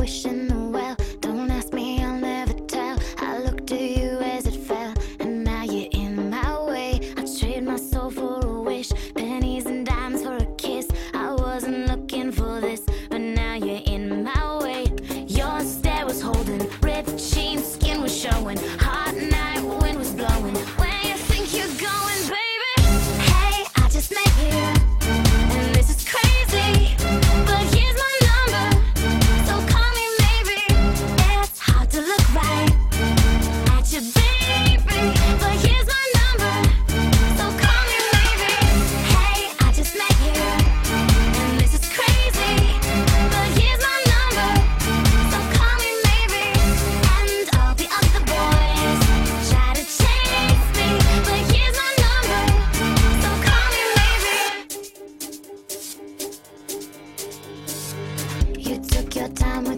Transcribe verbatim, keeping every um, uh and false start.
wishing the well. Don't ask me, I'll never tell. I looked at you as it fell, and now you're in my way. I trade my soul for a wish, pennies and dimes for a kiss. I wasn't looking for this, but now you're in my way. Your stare was holding, ripped jeans, skin was showing. Hot night, wind was blowing. Where you think you're going, baby? Hey, I just met you, and this is crazy, but here's my number, so call me maybe. It's hard to look right at you, baby, but here's my number, so call me maybe. Hey, I just met you, and this is crazy, but here's my number, so call me maybe. And all the other boys try to chase me, but here's my number, so call me maybe. You took your time with